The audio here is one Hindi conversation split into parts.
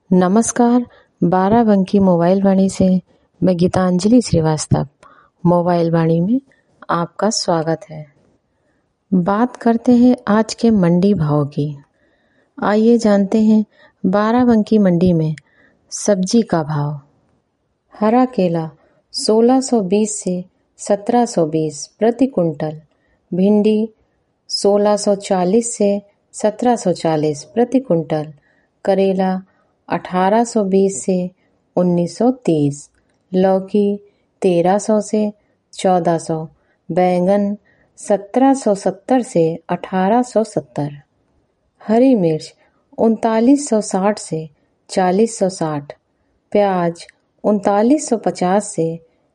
नमस्कार। बाराबंकी मोबाइल वाणी से मैं गीतांजलि श्रीवास्तव मोबाइल वाणी में आपका स्वागत है। बात करते हैं आज के मंडी भाव की। आइए जानते हैं बाराबंकी मंडी में सब्जी का भाव। हरा केला 1620 से 1720 प्रति कुंटल, भिंडी 1640 से 1740 प्रति कुंटल, करेला 1820 से 1930, लौकी 1300 से 1400, बैंगन 1770 से 1870, हरी मिर्च 3960 से 4060, प्याज 3950 से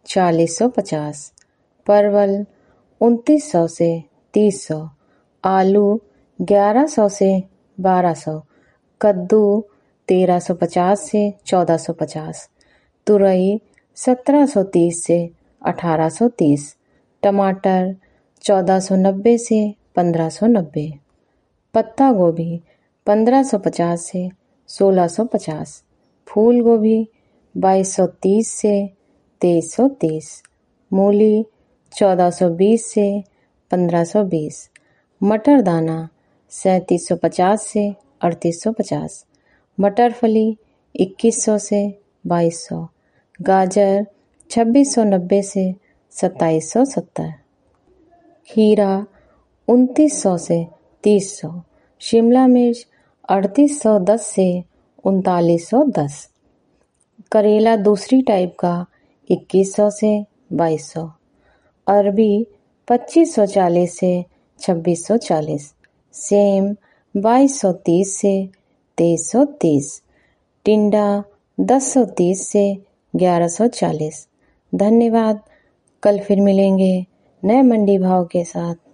4050, परवल 2900 से 3000, आलू 1100 से 1200, कद्दू 1350 से 1450, तुरई 1730 से 1830, टमाटर 1490 से 1590, पत्ता गोभी 1550 से 1650, फूल गोभी 2230 से 2330, मूली 1420 से 1520, मटर दाना 3750 से 3850, मटर फली 2100 से 2200, गाजर 2690 से 2770, खीरा 2900 से 3000, शिमला मिर्च 3810 से 3910, करेला दूसरी टाइप का 2100 से 2200, अरबी 2540 से 2640, सेम 2230 से 2330, टिंडा 1030 से 1140। धन्यवाद। कल फिर मिलेंगे नए मंडी भाव के साथ।